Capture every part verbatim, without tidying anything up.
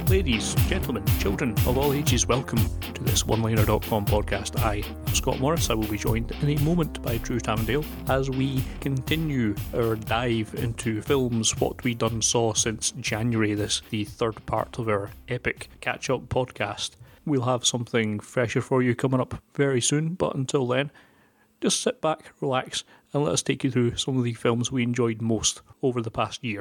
Ladies, gentlemen, children of all ages, welcome to this one liner dot com podcast. I am Scott Morris. I will be joined in a moment by Drew Tamdale as we continue our dive into films What We Done Saw since January, this the third part of our epic catch-up podcast. We'll have something fresher for you coming up very soon, but until then, just sit back, relax, and let us take you through some of the films we enjoyed most over the past year.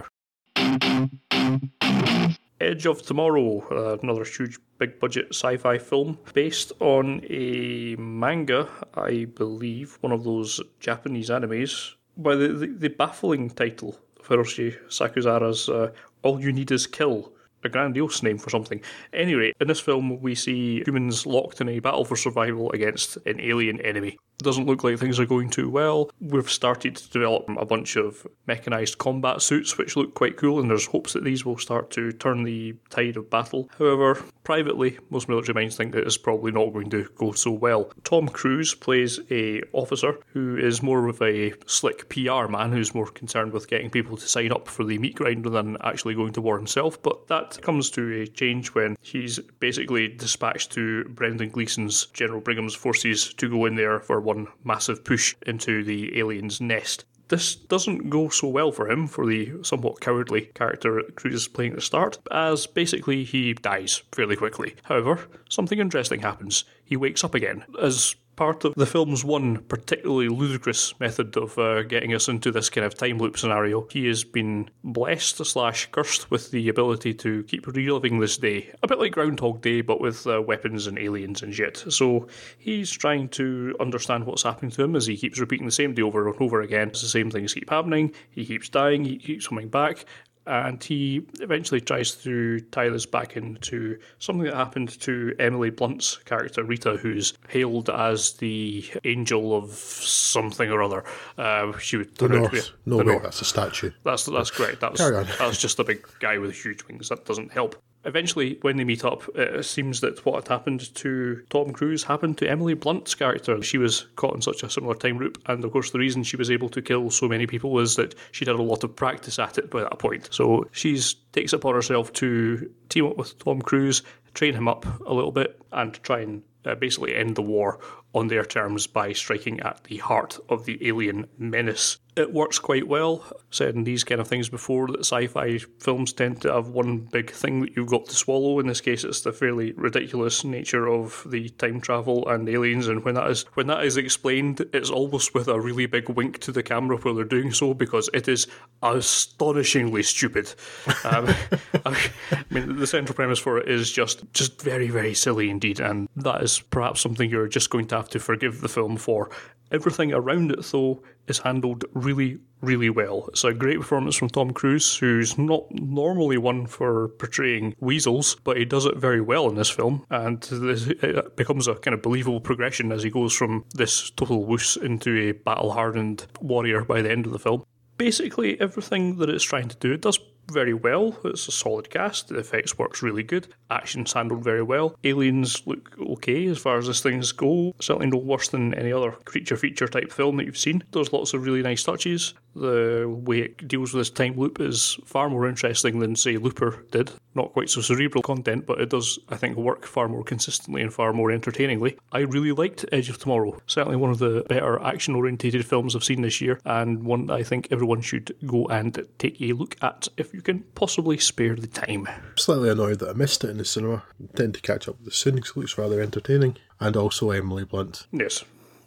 Edge of Tomorrow, uh, another huge big budget sci-fi film based on a manga, I believe, one of those Japanese animes, by the, the, the baffling title of Hiroshi Sakuzara's uh, All You Need Is Kill. A grandiose name for something. Anyway, in this film we see humans locked in a battle for survival against an alien enemy. Doesn't look like things are going too well. We've started to develop a bunch of mechanised combat suits which look quite cool, and there's hopes that these will start to turn the tide of battle. However, privately, most military minds think that it's probably not going to go so well. Tom Cruise plays a officer who is more of a slick P R man who's more concerned with getting people to sign up for the meat grinder than actually going to war himself, but that comes to a change when he's basically dispatched to Brendan Gleeson's General Brigham's forces to go in there for one massive push into the alien's nest. This doesn't go so well for him, for the somewhat cowardly character Cruise is playing at the start, as basically he dies fairly quickly. However, something interesting happens. He wakes up again, as part of the film's one particularly ludicrous method of uh, getting us into this kind of time loop scenario. He has been blessed slash cursed with the ability to keep reliving this day, a bit like Groundhog Day but with uh, weapons and aliens and shit. So he's trying to understand what's happening to him as he keeps repeating the same day over and over again. As the same things keep happening, he keeps dying, he keeps coming back, and he eventually tries to tie this back into something that happened to Emily Blunt's character, Rita, who's hailed as the angel of something or other. Uh, she would the turn North. out to be No the way, North. that's a statue. That's that's correct. That's Carry on. that's just a big guy with huge wings. That doesn't help. Eventually, when they meet up, it seems that what had happened to Tom Cruise happened to Emily Blunt's character. She was caught in such a similar time loop, and of course the reason she was able to kill so many people was that she'd had a lot of practice at it by that point. So she takes it upon herself to team up with Tom Cruise, train him up a little bit, and try and uh, basically end the war on their terms by striking at the heart of the alien menace. It works quite well. I've said in these kind of things before that sci-fi films tend to have one big thing that you've got to swallow. In this case, it's the fairly ridiculous nature of the time travel and aliens, and when that is when that is explained, it's almost with a really big wink to the camera while they're doing so, because it is astonishingly stupid. um, I mean, the central premise for it is just, just very, very silly indeed, and that is perhaps something you're just going to have to forgive the film for. Everything around it, though, is handled really, really well. It's a great performance from Tom Cruise, who's not normally one for portraying weasels, but he does it very well in this film, and this, it becomes a kind of believable progression as he goes from this total wuss into a battle-hardened warrior by the end of the film. Basically, everything that it's trying to do, it does very well. It's a solid cast. The effects works really good. Action's handled very well. Aliens look okay as far as these things go. Certainly no worse than any other creature feature type film that you've seen. There's lots of really nice touches. The way it deals with this time loop is far more interesting than, say, Looper did. Not quite so cerebral content, but it does, I think, work far more consistently and far more entertainingly. I really liked Edge of Tomorrow. Certainly one of the better action-orientated films I've seen this year, and one that I think everyone should go and take a look at if you can possibly spare the time. I'm slightly annoyed that I missed it in the cinema. I intend to catch up with it soon because it looks rather entertaining. And also Emily Blunt. Yes.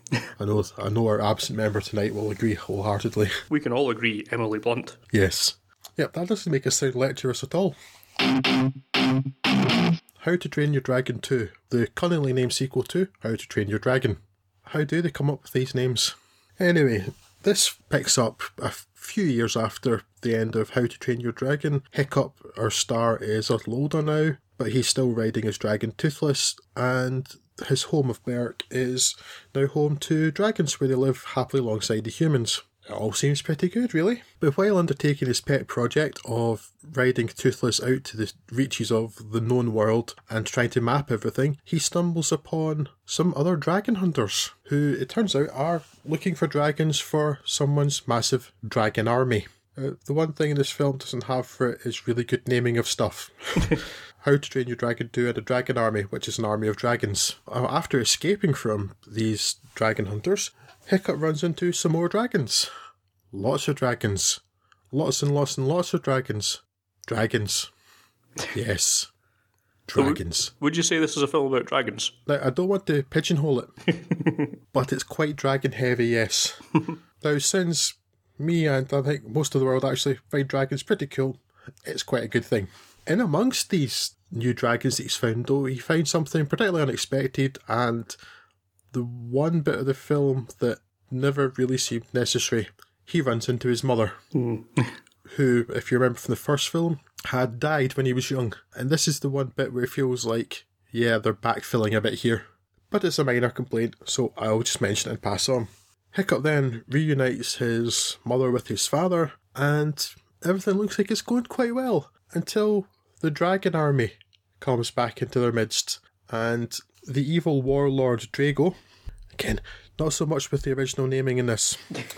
I know I know our absent member tonight will agree wholeheartedly. We can all agree, Emily Blunt. Yes. Yep, that doesn't make us sound lecturous at all. How to Train Your Dragon two, the cunningly named sequel to How to Train Your Dragon. How do they come up with these names? Anyway, this picks up a few years after the end of How to Train Your Dragon. Hiccup, our star, is a little older now, but he's still riding his dragon Toothless, and his home of Berk is now home to dragons where they live happily alongside the humans. It all seems pretty good, really. But while undertaking his pet project of riding Toothless out to the reaches of the known world and trying to map everything, he stumbles upon some other dragon hunters who, it turns out, are looking for dragons for someone's massive dragon army. Uh, the one thing this film doesn't have for it is really good naming of stuff. How to Train Your Dragon two and a dragon army, which is an army of dragons. After escaping from these dragon hunters, Hiccup runs into some more dragons. Lots of dragons. Lots and lots and lots of dragons. Dragons. Yes. Dragons. So would you say this is a film about dragons? Now, I don't want to pigeonhole it, but it's quite dragon heavy, yes. Now, since me and I think most of the world actually find dragons pretty cool, it's quite a good thing. In amongst these new dragons that he's found, though, he finds something particularly unexpected, and the one bit of the film that never really seemed necessary, he runs into his mother, mm. who, if you remember from the first film, had died when he was young. And this is the one bit where it feels like, yeah, they're backfilling a bit here. But it's a minor complaint, so I'll just mention it and pass on. Hiccup then reunites his mother with his father, and everything looks like it's going quite well, until the dragon army comes back into their midst, and the evil warlord Drago, again, not so much with the original naming in this,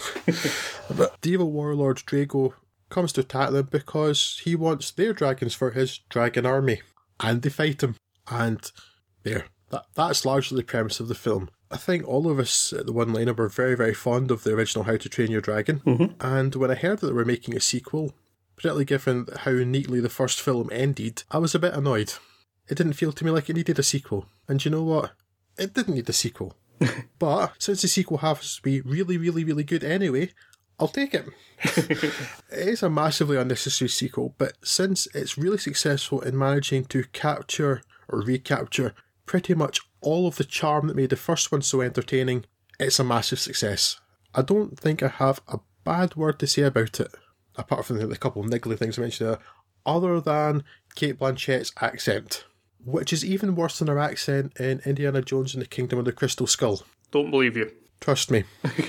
but the evil warlord Drago comes to attack them because he wants their dragons for his dragon army, and they fight him, and there, that, that's largely the premise of the film. I think all of us at the One Liner were very, very fond of the original How to Train Your Dragon, mm-hmm. and when I heard that they were making a sequel, particularly given how neatly the first film ended, I was a bit annoyed. It didn't feel to me like it needed a sequel. And you know what? It didn't need a sequel. But since the sequel has to be really, really, really good anyway, I'll take it. It is a massively unnecessary sequel, but since it's really successful in managing to capture or recapture pretty much all of the charm that made the first one so entertaining, it's a massive success. I don't think I have a bad word to say about it, apart from the couple of niggly things I mentioned there, other than Cate Blanchett's accent, which is even worse than her accent in Indiana Jones and the Kingdom of the Crystal Skull. Don't believe you. Trust me.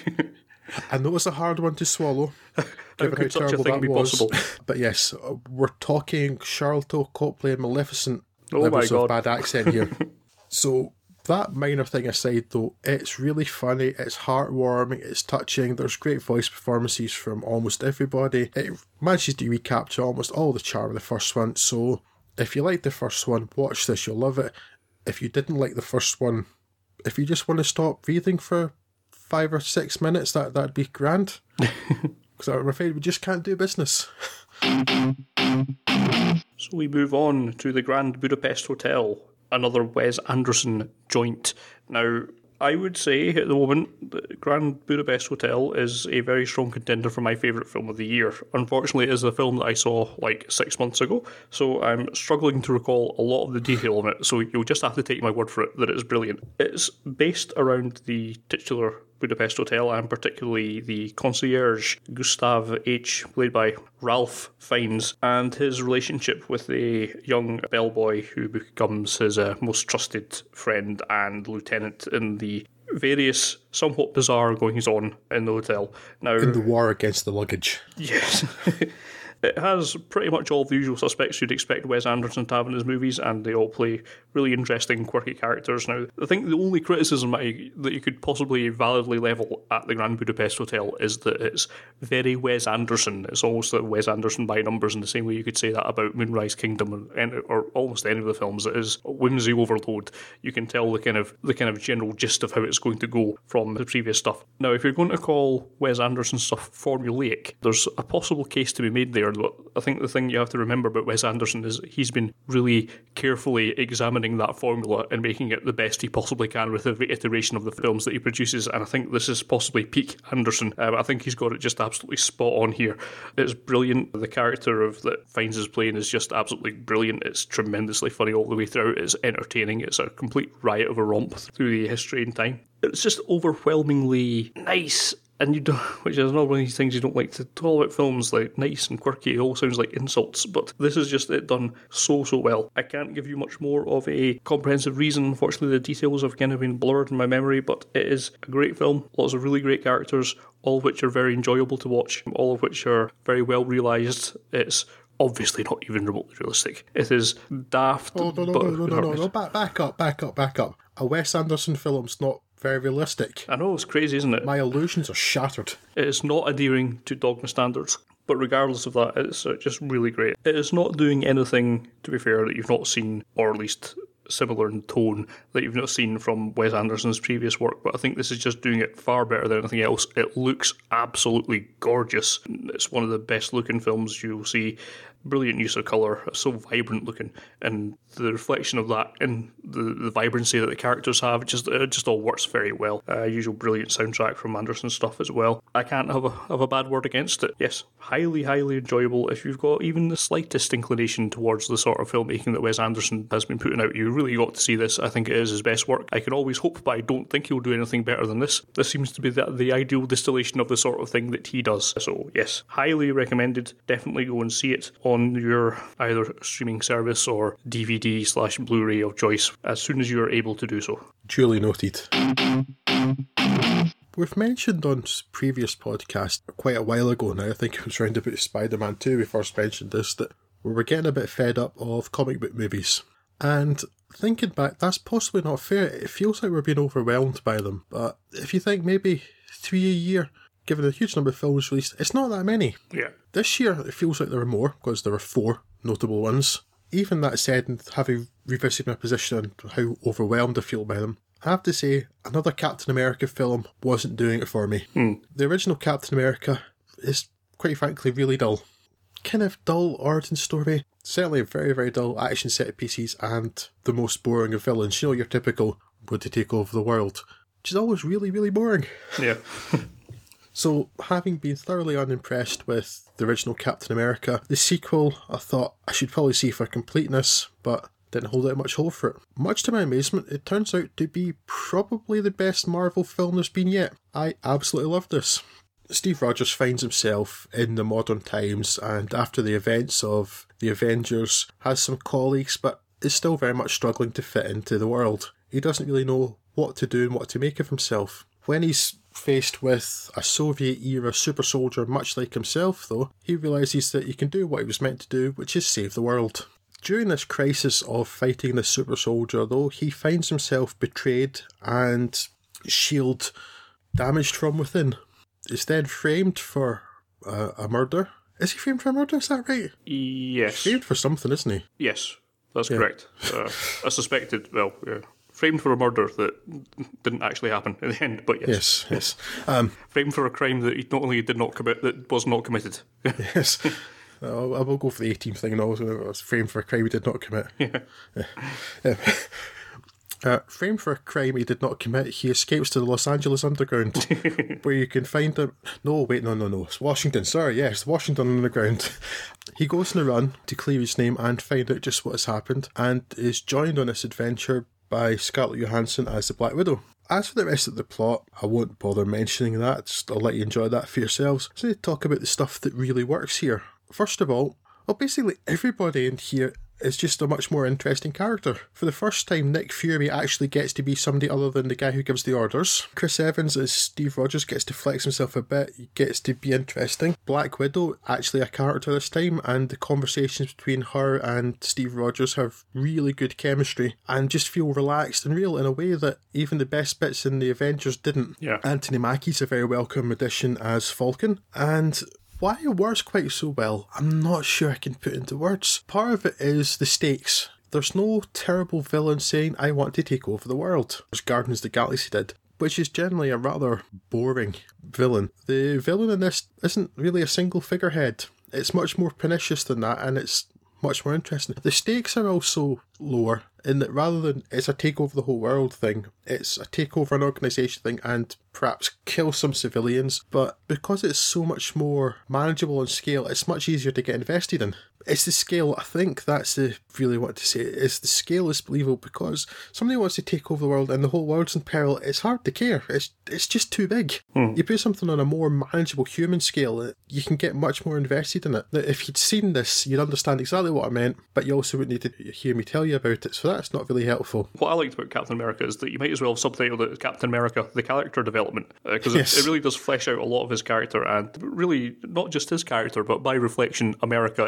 I know it's a hard one to swallow, given how, how terrible that was. Possible? But yes, we're talking Charlton Copley and Maleficent oh levels my God. of bad accent here. So that minor thing aside, though, it's really funny, it's heartwarming, it's touching, there's great voice performances from almost everybody. It manages to recapture almost all the charm of the first one, so if you like the first one, watch this, you'll love it. If you didn't like the first one, if you just want to stop breathing for five or six minutes, that, that'd be grand. Because I'm afraid we just can't do business. So we move on to the Grand Budapest Hotel, another Wes Anderson joint. Now, I would say at the moment the Grand Budapest Hotel is a very strong contender for my favourite film of the year. Unfortunately, it is a film that I saw like six months ago, so I'm struggling to recall a lot of the detail of it, so you'll just have to take my word for it that it's brilliant. It's based around the titular Budapest Hotel, and particularly the concierge, Gustav H., played by Ralph Fiennes, and his relationship with a young bellboy who becomes his uh, most trusted friend and lieutenant in the various somewhat bizarre goings on in the hotel. Now, in the war against the luggage. Yes. It has pretty much all the usual suspects you'd expect Wes Anderson to have in his movies, and they all play really interesting, quirky characters. Now, I think the only criticism I, that you could possibly validly level at the Grand Budapest Hotel is that it's very Wes Anderson. It's almost like Wes Anderson by numbers, in the same way you could say that about Moonrise Kingdom or, or almost any of the films. It is whimsy overload. You can tell the kind of the kind of general gist of how it's going to go from the previous stuff. Now, if you're going to call Wes Anderson stuff formulaic, there's a possible case to be made there. But I think the thing you have to remember about Wes Anderson is he's been really carefully examining that formula and making it the best he possibly can with every iteration of the films that he produces, and I think this is possibly peak Anderson. Um, I think he's got it just absolutely spot on here. It's brilliant. The character of that Fiennes is playing is just absolutely brilliant. It's tremendously funny all the way through. It's entertaining. It's a complete riot of a romp through the history and time. It's just overwhelmingly nice. And you don't, which is another one of these things you don't like to talk about films, like nice and quirky. It all sounds like insults, but this is just it done so, so well. I can't give you much more of a comprehensive reason. Unfortunately, the details have kind of been blurred in my memory, but it is a great film. Lots of really great characters, all of which are very enjoyable to watch, all of which are very well realised. It's obviously not even remotely realistic. It is daft. Oh, no, no, but no, no, no, no, no, back, back up, back up, back up. A Wes Anderson film's not very realistic. I know, it's crazy, isn't it? My illusions are shattered. It is not adhering to dogma standards. But regardless of that, it's uh, just really great. It is not doing anything, to be fair, that you've not seen, or at least similar in tone, that you've not seen from Wes Anderson's previous work, but I think this is just doing it far better than anything else. It looks absolutely gorgeous. It's one of the best looking films you'll see. Brilliant use of colour, so vibrant looking, and the reflection of that and the, the vibrancy that the characters have, it just, it just all works very well. Uh, usual brilliant soundtrack from Anderson stuff as well. I can't have a, have a bad word against it. Yes, highly, highly enjoyable. If you've got even the slightest inclination towards the sort of filmmaking that Wes Anderson has been putting out, you really got to see this. I think it is his best work. I can always hope, but I don't think he'll do anything better than this. This seems to be the, the ideal distillation of the sort of thing that he does. So yes, highly recommended. Definitely go and see it on your either streaming service or D V D slash Blu-ray of choice as soon as you are able to do so. Duly noted. We've mentioned on previous podcasts quite a while ago now, I think it was round about Spider-Man two we first mentioned this, that we were getting a bit fed up of comic book movies. And thinking back, that's possibly not fair. It feels like we're being overwhelmed by them. But if you think maybe three a year, given the huge number of films released, it's not that many. Yeah. This year, it feels like there were more, because there were four notable ones. Even that said, and having revisited my position on how overwhelmed I feel by them, I have to say, another Captain America film wasn't doing it for me. Hmm. The original Captain America is, quite frankly, really dull. Kind of dull origin story. Certainly very, very dull action set pieces, and the most boring of villains. You know, your typical, would to take over the world. Which is always really, really boring. Yeah. So, having been thoroughly unimpressed with the original Captain America, the sequel, I thought I should probably see for completeness, but didn't hold out much hope for it. Much to my amazement, it turns out to be probably the best Marvel film there's been yet. I absolutely love this. Steve Rogers finds himself in the modern times, and after the events of the Avengers, has some colleagues, but is still very much struggling to fit into the world. He doesn't really know what to do and what to make of himself. When he's faced with a Soviet-era super soldier much like himself, though, he realises that he can do what he was meant to do, which is save the world. During this crisis of fighting this super soldier, though, he finds himself betrayed and S H I E L D damaged from within. He's then framed for uh, a murder. Is he framed for a murder? Is that right? Yes. He's framed for something, isn't he? Yes, that's Yeah. correct. Uh, I suspected, well, yeah. Framed for a murder that didn't actually happen in the end, but yes. Yes, yes. Um, Framed for a crime that he not only did not commit, that was not committed. yes. Uh, I will go for the eighteenth thing, and I was, I was framed for a crime he did not commit. Yeah. Yeah. Uh, framed for a crime he did not commit, he escapes to the Los Angeles Underground, where you can find him. No, wait, no, no, no. It's Washington. Sorry, yes, Washington Underground. He goes on a run to clear his name and find out just what has happened, and is joined on this adventure by Scarlett Johansson as the Black Widow. As for the rest of the plot, I won't bother mentioning that. Just, I'll let you enjoy that for yourselves. So, to talk about the stuff that really works here. First of all, well, basically everybody in here is just a much more interesting character. For the first time, Nick Fury actually gets to be somebody other than the guy who gives the orders. Chris Evans as Steve Rogers gets to flex himself a bit, he gets to be interesting. Black Widow, actually a character this time, and the conversations between her and Steve Rogers have really good chemistry and just feel relaxed and real in a way that even the best bits in the Avengers didn't. Yeah. Anthony Mackie's a very welcome addition as Falcon, and why it works quite so well, I'm not sure I can put into words. Part of it is the stakes. There's no terrible villain saying, I want to take over the world, as Guardians of the Galaxy did, which is generally a rather boring villain. The villain in this isn't really a single figurehead. It's much more pernicious than that, and it's much more interesting. The stakes are also lower, in that rather than it's a take over the whole world thing, it's a take over an organisation thing and perhaps kill some civilians, but because it's so much more manageable in scale, it's much easier to get invested in. It's the scale, I think that's the really what to say, is the scale is believable, because somebody wants to take over the world and the whole world's in peril, it's hard to care, it's it's just too big. Hmm. You put something on a more manageable human scale, you can get much more invested in it. Now, if you'd seen this, you'd understand exactly what I meant, but you also wouldn't need to hear me tell you about it, so that's not really helpful. What I liked about Captain America is that you might as well have subtitled it Captain America, the character development, because uh, yes. it, it really does flesh out a lot of his character, and really not just his character, but by reflection, America itself.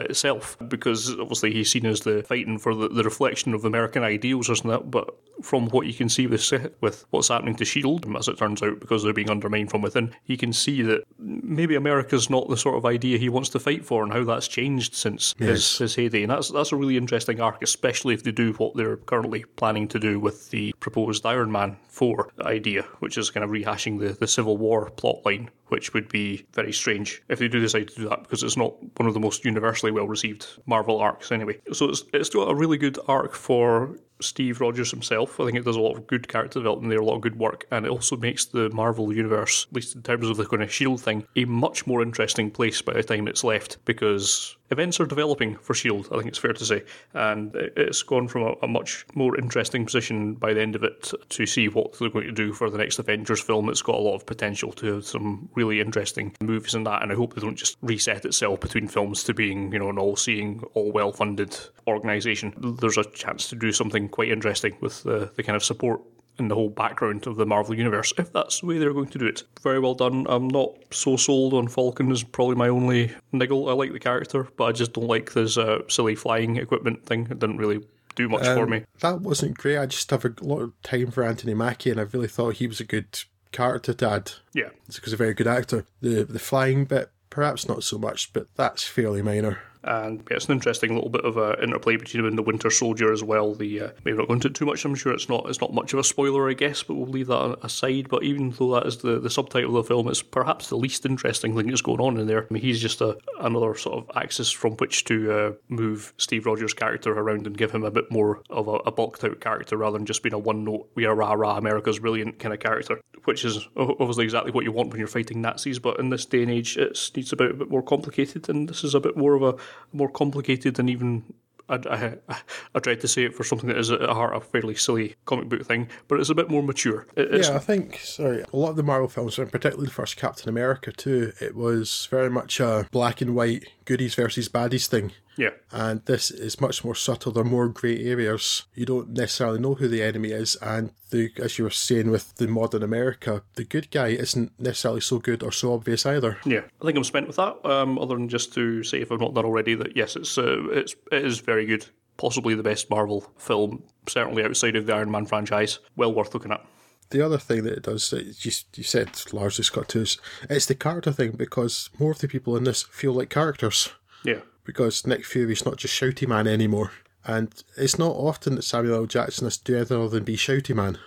himself, because obviously he's seen as the fighting for the, the reflection of American ideals, isn't it? But from what you can see with with what's happening to S H I E L D, as it turns out, because they're being undermined from within, he can see that maybe America's not the sort of idea he wants to fight for, and how that's changed since yes. his, his heyday. And that's that's a really interesting arc, especially if they do what they're currently planning to do with the proposed Iron Man four idea, which is kind of rehashing the, the Civil War plotline, which would be very strange if they do decide to do that, because it's not one of the most universally well-received Marvel arcs anyway. So it's, it's still a really good arc for Steve Rogers himself. I think it does a lot of good character development there, a lot of good work, and it also makes the Marvel universe, at least in terms of the kind of S H I E L D thing, a much more interesting place by the time it's left, because events are developing for S H I E L D, I think it's fair to say, and it's gone from a, a much more interesting position by the end of it to see what they're going to do for the next Avengers film. It's got a lot of potential to have some really interesting movies in that, and I hope they don't just reset itself between films to being, you know, an all-seeing, all well-funded organisation. There's a chance to do something quite interesting with the, the kind of support and the whole background of the Marvel Universe, if that's the way they're going to do it. Very well done. I'm not so sold on Falcon, is probably my only niggle. I like the character, but I just don't like this uh, silly flying equipment thing. It didn't really do much um, for me. That wasn't great. I just have a lot of time for Anthony Mackie, and I really thought he was a good character to add. Yeah. It's because he's a very good actor. The, the flying bit, perhaps not so much, but that's fairly minor. And yeah, it's an interesting little bit of an interplay between him and the Winter Soldier as well. The uh, maybe not going into it too much. I'm sure it's not it's not much of a spoiler, I guess, but we'll leave that aside. But even though that is the, the subtitle of the film, it's perhaps the least interesting thing that's going on in there. I mean, he's just a, another sort of axis from which to uh, move Steve Rogers' character around and give him a bit more of a, a bulked out character rather than just being a one note, we are rah rah, America's brilliant kind of character, which is obviously exactly what you want when you're fighting Nazis. But in this day and age, it needs a bit, a bit more complicated, and this is a bit more of a more complicated and even, I, I, I tried to say it for something that is at heart a fairly silly comic book thing, but it's a bit more mature. It's, yeah, I think, sorry, a lot of the Marvel films, and particularly the first Captain America too, it was very much a black and white goodies versus baddies thing. Yeah. And this is much more subtle. There are more grey areas. You don't necessarily know who the enemy is, and the, as you were saying with the modern America, the good guy isn't necessarily so good or so obvious either. Yeah, I think I'm spent with that, um, other than just to say, if I've not done already, that yes, it's uh, it's it is very good. Possibly the best Marvel film, certainly outside of the Iron Man franchise. Well worth looking at. The other thing that it does, that you, you said largely, Scott, too, is it's the character thing, because more of the people in this feel like characters. Yeah. Because Nick Fury's not just Shouty Man anymore. And it's not often that Samuel L. Jackson has to do anything other than be Shouty Man.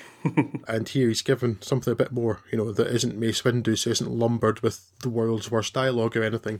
And here he's given something a bit more, you know, that isn't Mace Windu, so isn't lumbered with the world's worst dialogue or anything.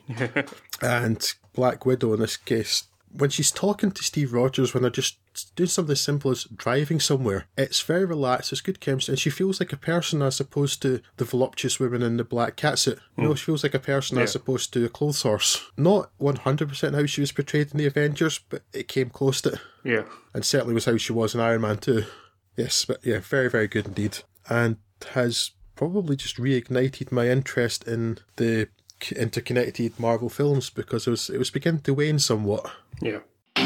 And Black Widow, in this case, when she's talking to Steve Rogers, when they're just doing something as simple as driving somewhere, it's very relaxed, it's good chemistry, and she feels like a person as opposed to the voluptuous woman in the black catsuit. You know, mm. she feels like a person yeah. as opposed to a clothes horse. Not one hundred percent how she was portrayed in the Avengers, but it came close to it. Yeah. And certainly was how she was in Iron Man too. Yes, but yeah, very, very good indeed. And has probably just reignited my interest in the interconnected Marvel films, because it was it was beginning to wane somewhat. Yeah.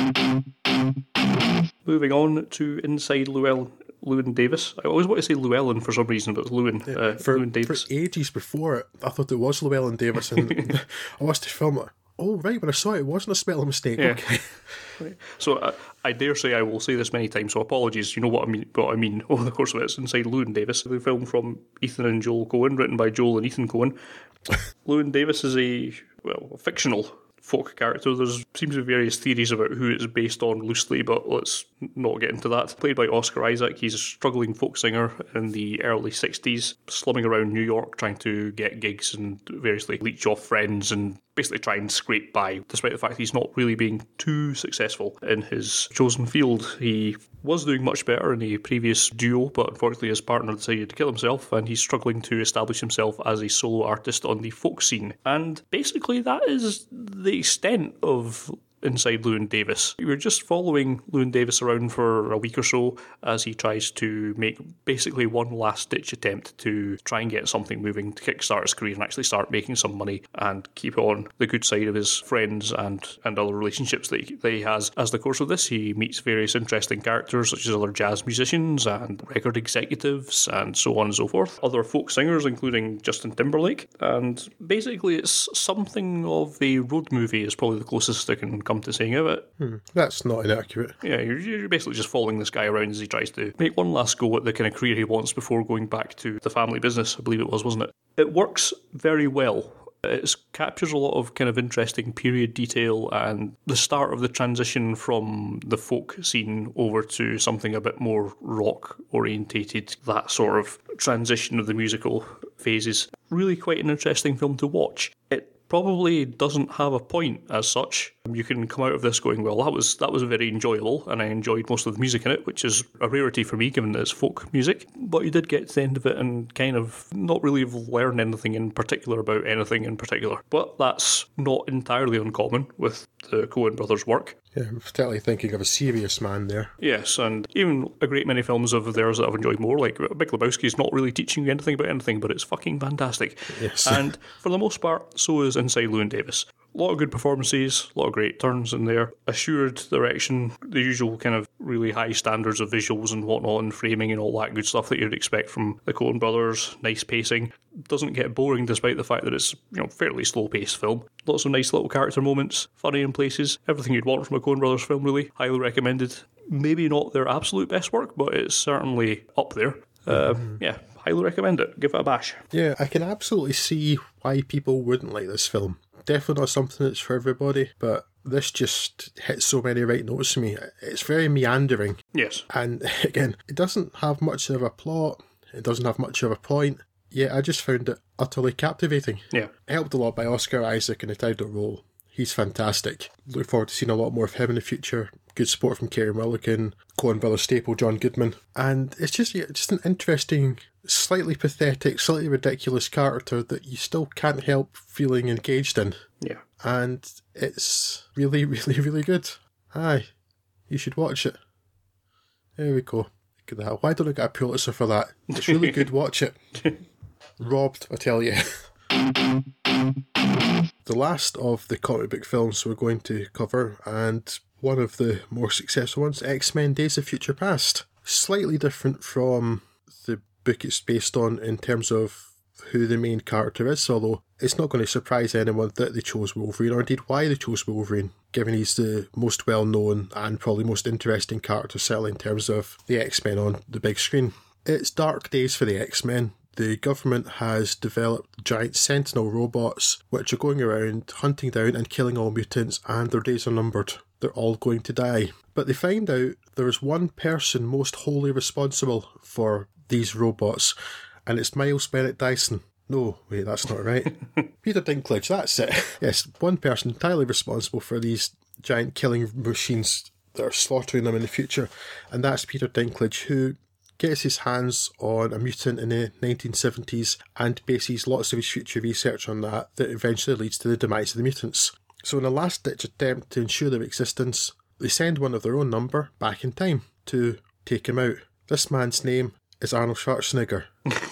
Moving on to Inside Llewellyn, Llewyn Davis. I always want to say Llewellyn for some reason, but it's Llewyn, yeah, uh, for, Davis. For ages before it, I thought it was Llewellyn Davis, and I watched the film. Oh right, when I saw it, it wasn't a spelling mistake. Yeah. Okay. So uh, I dare say I will say this many times, so apologies. You know what I mean. What I mean over the course of it. It's Inside Llewyn Davis, the film from Ethan and Joel Coen, written by Joel and Ethan Coen. Llewyn Davis is a well, a fictional folk character. There seems to be various theories about who it's based on loosely, but let's not get into that. Played by Oscar Isaac, he's a struggling folk singer in the early sixties, slumming around New York trying to get gigs and variously leech off friends and basically try and scrape by, despite the fact he's not really being too successful in his chosen field. He was doing much better in a previous duo, but unfortunately his partner decided to kill himself, and he's struggling to establish himself as a solo artist on the folk scene. And basically that is the extent of Inside Llewyn Davis. We're just following Llewyn Davis around for a week or so as he tries to make basically one last-ditch attempt to try and get something moving to kickstart his career and actually start making some money and keep on the good side of his friends and, and other relationships that he, that he has. As the course of this, he meets various interesting characters such as other jazz musicians and record executives and so on and so forth. Other folk singers, including Justin Timberlake. And basically it's something of a road movie is probably the closest I can come to saying of it. Hmm, that's not inaccurate. Yeah, you're, you're basically just following this guy around as he tries to make one last go at the kind of career he wants before going back to the family business, I believe it was, wasn't it? It works very well. It captures a lot of kind of interesting period detail and the start of the transition from the folk scene over to something a bit more rock orientated. That sort of transition of the musical phases. Really quite an interesting film to watch. It probably doesn't have a point as such. You can come out of this going, well, that was that was very enjoyable, and I enjoyed most of the music in it, which is a rarity for me given that it's folk music. But you did get to the end of it and kind of not really learn anything in particular about anything in particular. But that's not entirely uncommon with the Coen brothers' work. Yeah, I'm particularly thinking of A Serious Man there. Yes, and even a great many films of theirs that I've enjoyed more, like Big Lebowski is not really teaching you anything about anything, but it's fucking fantastic. Yes. And for the most part, so is Inside Llewyn Davis. A lot of good performances, a lot of great turns in there, assured direction, the usual kind of really high standards of visuals and whatnot and framing and all that good stuff that you'd expect from the Coen brothers, nice pacing. Doesn't get boring despite the fact that it's, you know, fairly slow-paced film. Lots of nice little character moments, funny in places, everything you'd want from a Coen brothers film really. Highly recommended. Maybe not their absolute best work, but it's certainly up there. Uh, mm-hmm. Yeah, highly recommend it. Give it a bash. Yeah, I can absolutely see why people wouldn't like this film. Definitely not something that's for everybody, but this just hits so many right notes for me. It's very meandering. Yes. And again, it doesn't have much of a plot. It doesn't have much of a point. Yet I just found it utterly captivating. Yeah. Helped a lot by Oscar Isaac in the title role. He's fantastic. Look forward to seeing a lot more of him in the future. Good support from Carey Mulligan, Coen brothers staple John Goodman. And it's just, yeah, just an interesting, slightly pathetic, slightly ridiculous character that you still can't help feeling engaged in. Yeah. And it's really, really, really good. Aye, you should watch it. There we go. Why don't I get a Pulitzer for that? It's really good, watch it. Robbed, I tell you. The last of the comic book films we're going to cover, and one of the more successful ones, X-Men Days of Future Past. Slightly different from the book it's based on in terms of who the main character is, although it's not going to surprise anyone that they chose Wolverine, or indeed why they chose Wolverine, given he's the most well-known and probably most interesting character, certainly in terms of the X-Men on the big screen. It's dark days for the X-Men. The government has developed giant sentinel robots which are going around hunting down and killing all mutants, and their days are numbered. They're all going to die. But they find out there is one person most wholly responsible for these robots, and it's Miles Bennett Dyson. No, wait, that's not right. Peter Dinklage, that's it. Yes, one person entirely responsible for these giant killing machines that are slaughtering them in the future, and that's Peter Dinklage, who gets his hands on a mutant in the nineteen seventies and bases lots of his future research on that, that eventually leads to the demise of the mutants. So in a last-ditch attempt to ensure their existence, they send one of their own number back in time to take him out. This man's name is Arnold Schwarzenegger.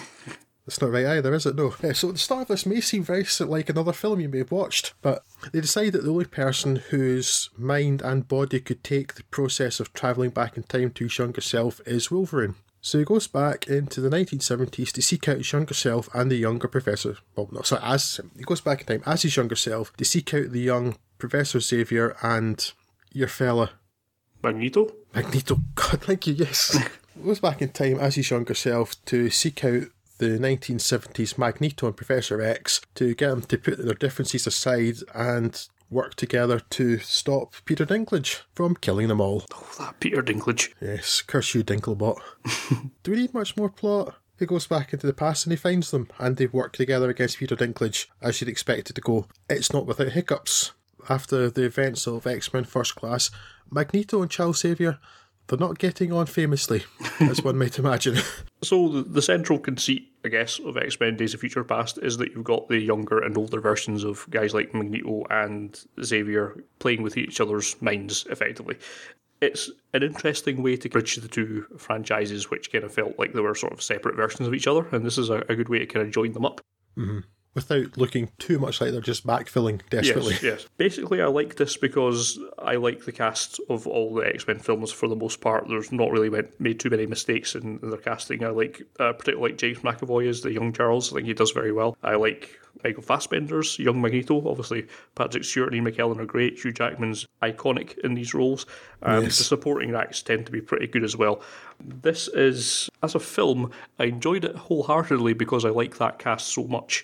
That's not right either, is it? No. Yeah, so the start of this may seem very like another film you may have watched, but they decide that the only person whose mind and body could take the process of travelling back in time to his younger self is Wolverine. So he goes back into the nineteen seventies to seek out his younger self and the younger Professor... Well, no, sorry, as... He goes back in time as his younger self to seek out the young Professor Xavier and your fella... Magneto? Magneto. God, thank you, yes. He goes back in time as his younger self to seek out the nineteen seventies Magneto and Professor X to get them to put their differences aside and work together to stop Peter Dinklage from killing them all. Oh, that Peter Dinklage. Yes, curse you, Dinklebot. Do we need much more plot? He goes back into the past and he finds them, and they work together against Peter Dinklage, as you'd expect it to go. It's not without hiccups. After the events of X-Men First Class, Magneto and Charles Xavier, they're not getting on famously, as one might imagine. So the, the central conceit, I guess, of X-Men Days of Future Past is that you've got the younger and older versions of guys like Magneto and Xavier playing with each other's minds, effectively. It's an interesting way to bridge the two franchises, which kind of felt like they were sort of separate versions of each other, and this is a, a good way to kind of join them up. Mm-hmm. Without looking too much like they're just backfilling desperately. Yes, yes. Basically, I like this because I like the cast of all the X-Men films for the most part. There's not really made too many mistakes in their casting. I like, uh, particularly like James McAvoy as the young Charles. I think he does very well. I like Michael Fassbender's young Magneto. Obviously, Patrick Stewart and Ian McKellen are great. Hugh Jackman's iconic in these roles. And yes. The supporting acts tend to be pretty good as well. This is, as a film, I enjoyed it wholeheartedly because I like that cast so much.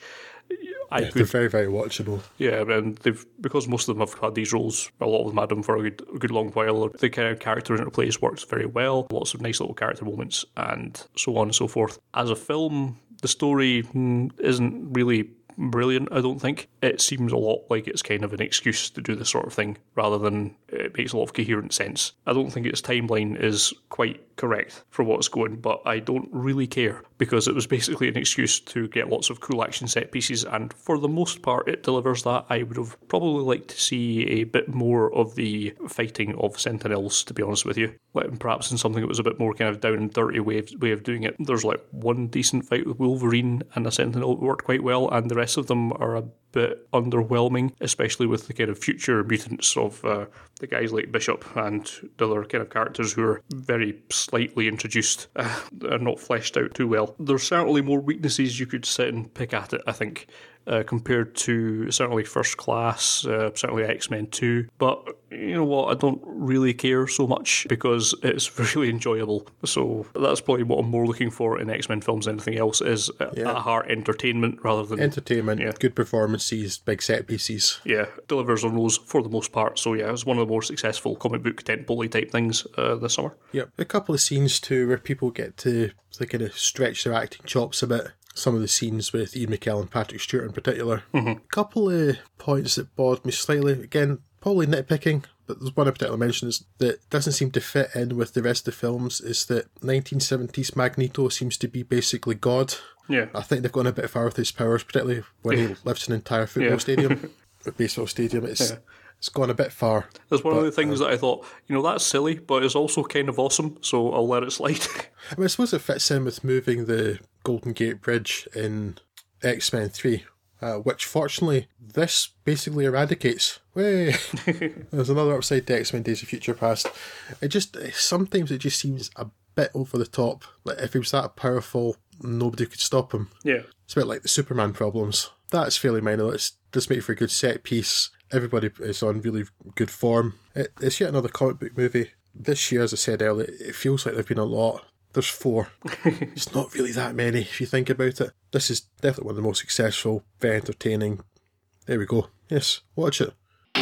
I yeah, could, they're very, very watchable. Yeah, and they've because most of them have had these roles, a lot of them had them for a good, a good long while. The kind of character interplays works very well, lots of nice little character moments, and so on and so forth. As a film, the story mm, isn't really brilliant, I don't think. It seems a lot like it's kind of an excuse to do this sort of thing, rather than it makes a lot of coherent sense. I don't think its timeline is quite correct for what's going, but I don't really care, because it was basically an excuse to get lots of cool action set pieces, and for the most part it delivers that. I would have probably liked to see a bit more of the fighting of Sentinels, to be honest with you. Like, perhaps in something that was a bit more kind of down and dirty way of, way of doing it. There's like one decent fight with Wolverine and a Sentinel that worked quite well, and the rest of them are a bit underwhelming, especially with the kind of future mutants of uh, the guys like Bishop and the other kind of characters who are very slightly introduced uh, and not fleshed out too well. There's certainly more weaknesses you could sit and pick at it, I think, uh, compared to certainly First Class, uh, certainly X-Men two. But you know what, I don't really care so much because it's really enjoyable. So that's probably what I'm more looking for in X-Men films than anything else, is yeah. at heart entertainment rather than... Entertainment, yeah. Good performances, big set pieces. Yeah, delivers on those for the most part. So yeah, it was one of the more successful comic book tentpole type things uh, this summer. Yep, a couple of scenes too where people get to they kind of stretch their acting chops a bit. Some of the scenes with Ian McKellen and Patrick Stewart in particular. Mm-hmm. A couple of points that bothered me slightly. Again, probably nitpicking, but there's one in particular mentions that doesn't seem to fit in with the rest of the films, is that nineteen seventies Magneto seems to be basically God. Yeah. I think they've gone a bit far with his powers, particularly when he lifts an entire football yeah. stadium, a baseball stadium. It's yeah. it's gone a bit far. That's one but, of the things um, that I thought, you know, that's silly, but it's also kind of awesome, so I'll let it slide. I mean, I suppose it fits in with moving the Golden Gate Bridge in X-Men three, uh, which fortunately this basically eradicates. Way there's another upside to X-Men Days of Future Past. It just sometimes it just seems a bit over the top. Like if he was that powerful, nobody could stop him. Yeah, it's a bit like the Superman problems. That's fairly minor. It's just make for a good set piece. Everybody is on really good form. It, it's yet another comic book movie this year. As I said earlier, it feels like there've been a lot. There's four. It's not really that many if you think about it. This is definitely one of the most successful, very entertaining. There we go. Yes, watch it.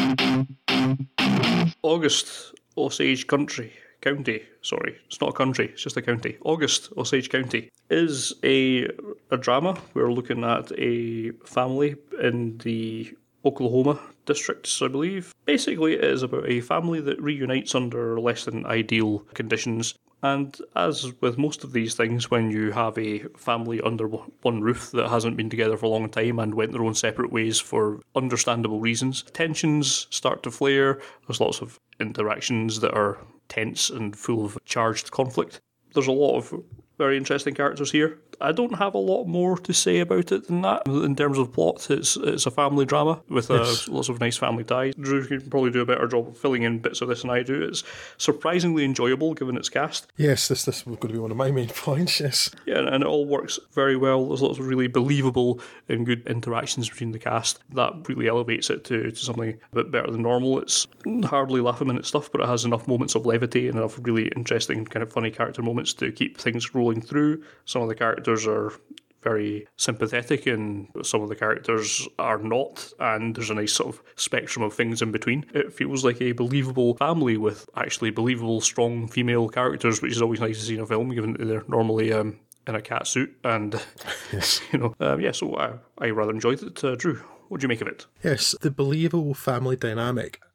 August, Osage Country. County, sorry, it's not a country, it's just a county. August, Osage County, is a, a drama. We're looking at a family in the Oklahoma districts, I believe. Basically, it is about a family that reunites under less than ideal conditions. And as with most of these things, when you have a family under one roof that hasn't been together for a long time and went their own separate ways for understandable reasons, tensions start to flare. There's lots of interactions that are tense and full of charged conflict. There's a lot of very interesting characters here. I don't have a lot more to say about it than that. In terms of plot, it's it's a family drama with uh, yes. lots of nice family ties. Drew can probably do a better job of filling in bits of this than I do. It's surprisingly enjoyable given its cast. Yes, this this was going to be one of my main points, yes. Yeah, and it all works very well. There's lots of really believable and good interactions between the cast. That really elevates it to, to something a bit better than normal. It's hardly laugh-a-minute stuff, but it has enough moments of levity and enough really interesting, kind of funny character moments to keep things rolling through. Some of the characters are very sympathetic and some of the characters are not, and there's a nice sort of spectrum of things in between. It feels like a believable family with actually believable, strong female characters, which is always nice to see in a film, given that they're normally um, in a cat suit. And, yes. you know, um, yeah, so I, I rather enjoyed it. Uh, Drew, what do you make of it? Yes, the believable family dynamic.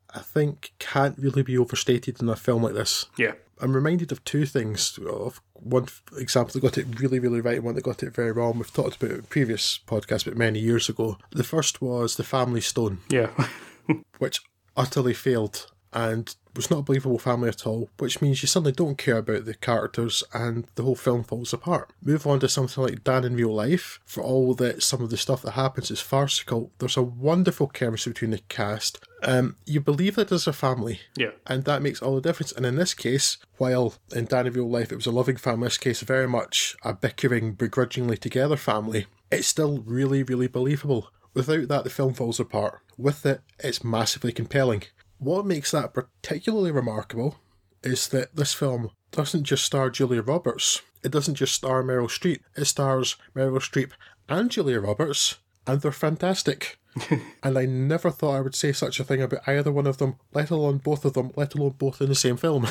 I think can't really be overstated in a film like this. Yeah. I'm reminded of two things. Of one example that got it really, really right and one that got it very wrong. We've talked about it in previous podcasts, but many years ago. The first was The Family Stone. Yeah. Which utterly failed and was not a believable family at all, which means you suddenly don't care about the characters and the whole film falls apart. Move on to something like Dan in Real Life. For all that some of the stuff that happens is farcical, there's a wonderful chemistry between the cast. Um, you believe that there's a family. Yeah. And that makes all the difference. And in this case, while in Dan in Real Life it was a loving family, in this case very much a bickering, begrudgingly together family, it's still really, really believable. Without that, the film falls apart. With it, it's massively compelling. What makes that particularly remarkable is that this film doesn't just star Julia Roberts. It doesn't just star Meryl Streep. It stars Meryl Streep and Julia Roberts, and they're fantastic. And I never thought I would say such a thing about either one of them, let alone both of them, let alone both in the same film.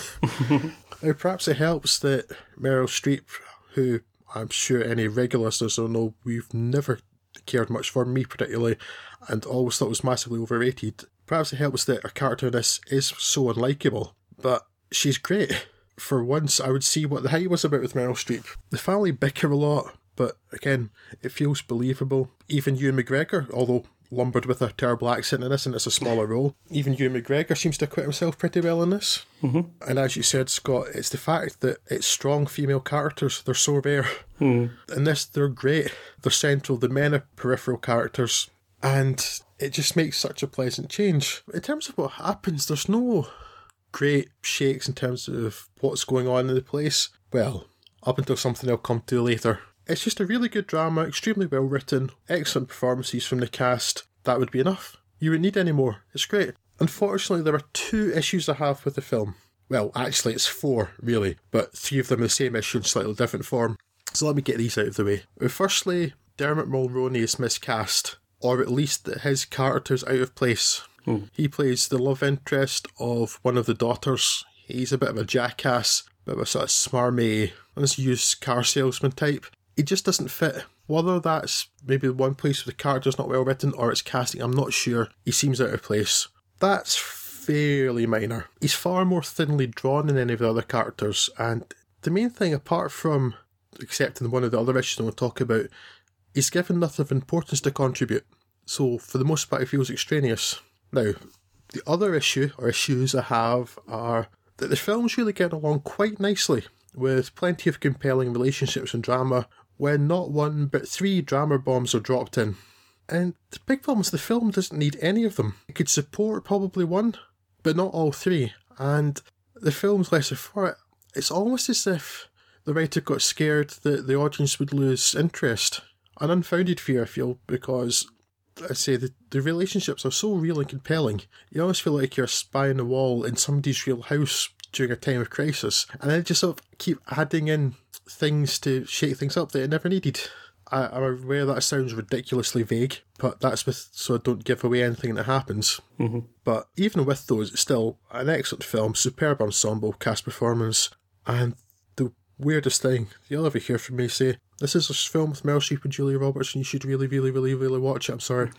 Now, perhaps it helps that Meryl Streep, who I'm sure any regular listeners will know we've never cared much for, me particularly, and always thought was massively overrated. Perhaps it helps that her character in this is so unlikable, but she's great. For once, I would see what the hype was about with Meryl Streep. The family bicker a lot, but again, it feels believable. Even Ewan McGregor, although lumbered with a terrible accent in this and it's a smaller role, even Ewan McGregor seems to acquit himself pretty well in this. Mm-hmm. And as you said, Scott, it's the fact that it's strong female characters. They're so rare. Mm. In this, they're great. They're central. The men are peripheral characters. And it just makes such a pleasant change. In terms of what happens, there's no great shakes in terms of what's going on in the place. Well, up until something I'll come to later. It's just a really good drama, extremely well written, excellent performances from the cast. That would be enough. You wouldn't need any more. It's great. Unfortunately, there are two issues I have with the film. Well, actually it's four, really, but three of them are the same issue in slightly different form. So let me get these out of the way. Firstly, Dermot Mulroney is miscast, or at least his character's out of place. Hmm. He plays the love interest of one of the daughters. He's a bit of a jackass, a bit of a sort of smarmy, let's use car salesman type. He just doesn't fit. Whether that's maybe one place where the character's not well written or it's casting, I'm not sure. He seems out of place. That's fairly minor. He's far more thinly drawn than any of the other characters, and the main thing, apart from accepting one of the other issues I'm going to talk about, he's given nothing of importance to contribute. So for the most part, he feels extraneous. Now, the other issue, or issues I have, are that the film's really getting along quite nicely, with plenty of compelling relationships and drama, when not one but three drama bombs are dropped in. And the big problem is the film doesn't need any of them. It could support probably one, but not all three. And the film's lesser for it. It's almost as if the writer got scared that the audience would lose interest. An unfounded fear, I feel, because, I say, the, the relationships are so real and compelling. You almost feel like you're a spy on the wall in somebody's real house during a time of crisis. And then just sort of keep adding in things to shake things up that it never needed. I, I'm aware that sounds ridiculously vague, but that's with so I don't give away anything that happens. Mm-hmm. But even with those, it's still an excellent film, superb ensemble, cast performance, and the weirdest thing, you'll ever hear from me say, this is a film with Meryl Streep and Julia Roberts and you should really, really, really, really watch it, I'm sorry.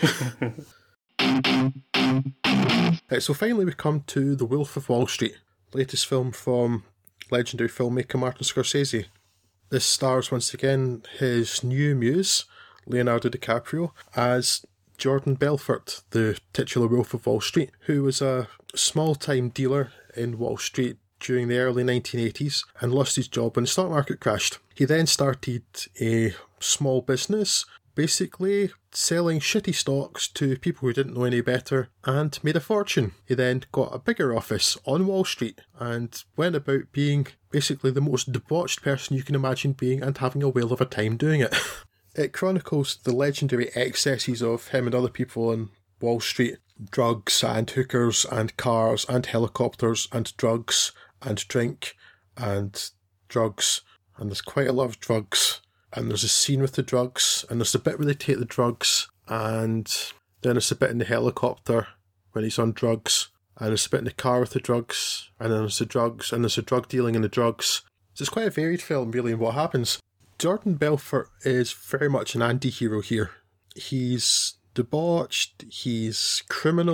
Right, so finally we come to The Wolf of Wall Street, latest film from legendary filmmaker Martin Scorsese. This stars once again his new muse, Leonardo DiCaprio, as Jordan Belfort, the titular Wolf of Wall Street, who was a small-time dealer in Wall Street during the early nineteen eighties and lost his job when the stock market crashed. He then started a small business, basically selling shitty stocks to people who didn't know any better, and made a fortune. He then got a bigger office on Wall Street and went about being basically the most debauched person you can imagine being and having a whale of a time doing it. It chronicles the legendary excesses of him and other people on Wall Street. Drugs and hookers and cars and helicopters and drugs and drink and drugs. And there's quite a lot of drugs. And there's a scene with the drugs, and there's a bit where they take the drugs, and then there's a bit in the helicopter when he's on drugs, and there's a bit in the car with the drugs, and then there's the drugs, and there's the drug dealing in the drugs. So it's quite a varied film, really, in what happens. Jordan Belfort is very much an anti-hero here. He's debauched, he's criminal,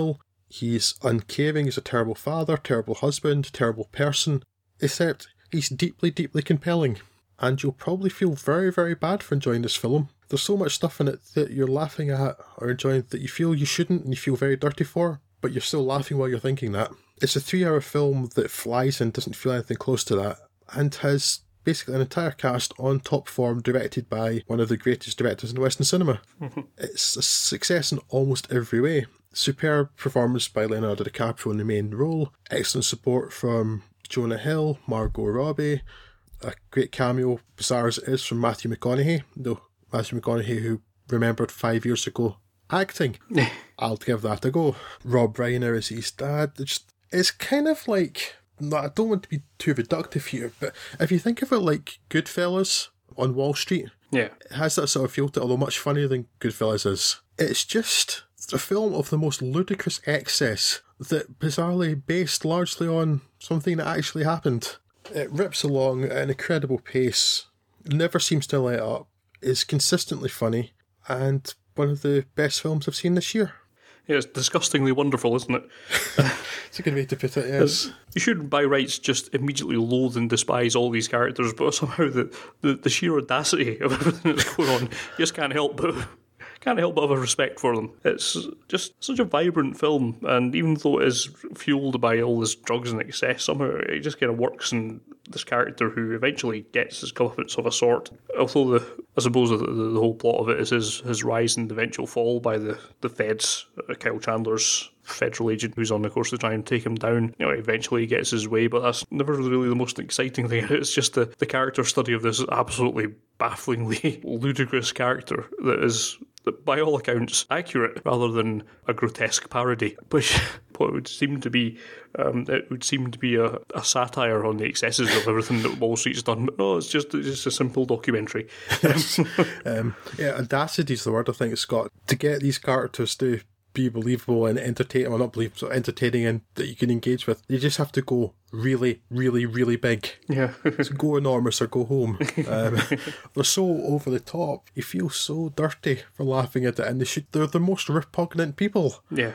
He's uncaring, he's a terrible father, terrible husband, terrible person, except he's deeply, deeply compelling. And you'll probably feel very, very bad for enjoying this film. There's so much stuff in it that you're laughing at or enjoying that you feel you shouldn't and you feel very dirty for, but you're still laughing while you're thinking that. It's a three-hour film that flies and doesn't feel anything close to that, and has basically an entire cast on top form, directed by one of the greatest directors in Western cinema. It's a success in almost every way. Superb performance by Leonardo DiCaprio in the main role, excellent support from Jonah Hill, Margot Robbie, a great cameo, bizarre as it is, from Matthew McConaughey. No, Matthew McConaughey, who remembered five years ago acting. I'll give that a go. Rob Reiner as his dad. It's, it's kind of like, no, I don't want to be too reductive here, but if you think of it like Goodfellas on Wall Street, yeah, it has that sort of feel to it, although much funnier than Goodfellas is. It's just a film of the most ludicrous excess that bizarrely based largely on something that actually happened. It rips along at an incredible pace, never seems to let up, is consistently funny, and one of the best films I've seen this year. Yeah, it's disgustingly wonderful, isn't it? It's a good way to put it, yes. You should, by rights, just immediately loathe and despise all these characters, but somehow the, the, the sheer audacity of everything that's going on, you just can't help but... Can't help but have a respect for them. It's just such a vibrant film, and even though it is fueled by all this drugs and excess, somehow it just kind of works in this character who eventually gets his comeuppance of a sort. Although the, I suppose the, the, the whole plot of it is his, his rise and eventual fall by the, the feds, uh, Kyle Chandler's federal agent who's on the course to try and take him down. You know, eventually he gets his way, but that's never really the most exciting thing. It's just the, the character study of this absolutely bafflingly ludicrous character that is, by all accounts, accurate rather than a grotesque parody, which what would seem to be um, it would seem to be a, a satire on the excesses of everything that Wall Street's done. But no, it's just it's just a simple documentary. Yes. um, yeah, audacity is the word I think, Scott. To get these characters to be believable and entertaining, well, not believable, so entertaining and that you can engage with, you just have to go really, really, really big. Yeah. So go enormous or go home. Um, they're so over the top. You feel so dirty for laughing at it, and they should, they're the most repugnant people. Yeah.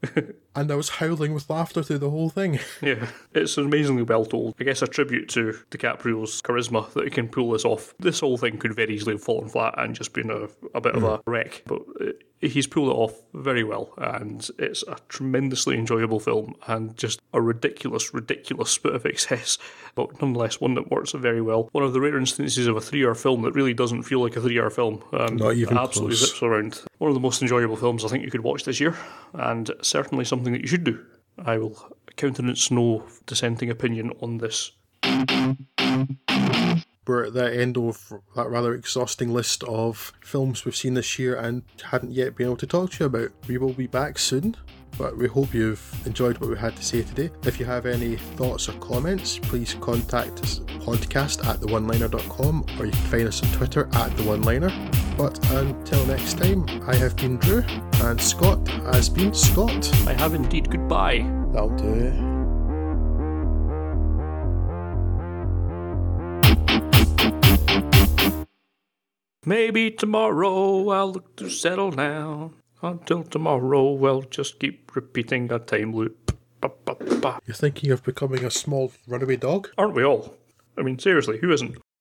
And I was howling with laughter through the whole thing. Yeah, it's amazingly well told. I guess a tribute to DiCaprio's charisma that he can pull this off. This whole thing could very easily have fallen flat and just been a, a bit mm. of a wreck, but it, he's pulled it off very well, and it's a tremendously enjoyable film and just a ridiculous, ridiculous bit of excess, but nonetheless one that works very well. One of the rare instances of a three-hour film that really doesn't feel like a three-hour film. Um, Not even absolutely close. Zips around. One of the most enjoyable films I think you could watch this year, and certainly something that you should do. I will countenance no dissenting opinion on this. We're at the end of that rather exhausting list of films we've seen this year and hadn't yet been able to talk to you about. We will be back soon, but we hope you've enjoyed what we had to say today. If you have any thoughts or comments, please contact us at podcast at the one liner dot com, or you can find us on Twitter at the one liner. But until next time, I have been Drew, and Scott has been Scott. I have indeed. Goodbye. That'll do. Maybe tomorrow I'll look to settle down. Until tomorrow, we'll just keep repeating a time loop. Ba, ba, ba. You're thinking of becoming a small runaway dog? Aren't we all? I mean, seriously, who isn't?